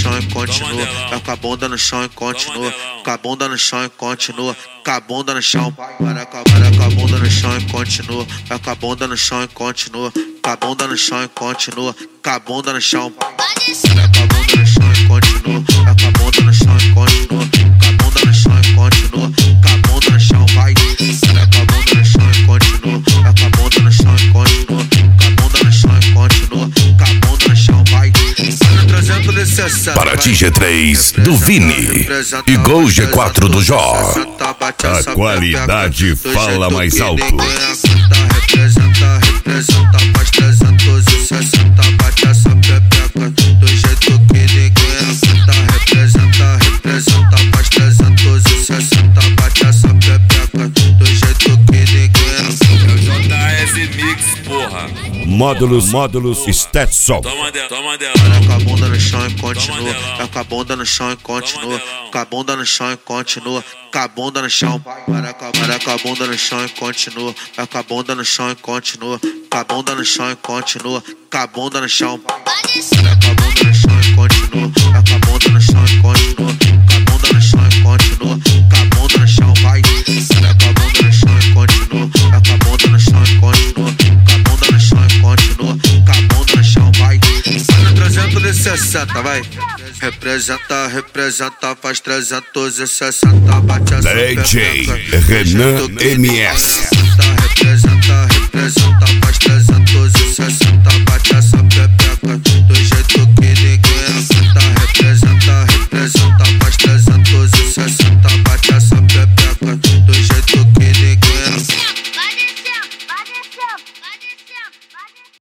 chão e continua. Vai com a bunda no chão e continua. Com a bunda no chão e continua. Com a bunda no chão. Para com a bunda no chão e continua. Vai com a bunda no chão e continua. Com a bunda no chão e continua. Com a bunda no chão. Para com a bunda no chão e continua. Vai com a bunda no chão e continua. Com a bunda no chão e continua. Com a bunda no chão, vai. Para com a bunda no chão e continua. Vai com a bunda no chão e continua. Com a bunda no chão e continua. Com a bunda no chão, vai. Paraty G3 do Vini e Gol G4 do Jó. A qualidade fala mais alto. Representa mais 360, bate essa pepeca do jeito que ninguém aguenta. Representa mais 360, bate essa pepeca do jeito que ninguém aguenta. É o JF Mix, porra. Módulos Stetson. Toma dela. Vai com a bunda no chão e continua. Vai com a bunda no chão e continua. Com a bunda no chão e continua. Com a bunda no chão. Para com a bunda no chão e continua. Vai com a bunda no chão e continua. Com a bunda no chão e continua. Com a bunda no chão. Para com a bunda no chão e continua. Vai com a bunda no chão e continua. Com a bunda no chão e continua. Com a bunda no chão, vai. Para com a bunda no chão e continua. Vai com a bunda no chão e continua. Com a bunda no chão e continua. Com a bunda no chão, vai. 360, vai. Representa, faz 360, bate essa DJ pepeca. Renan MS. Representa,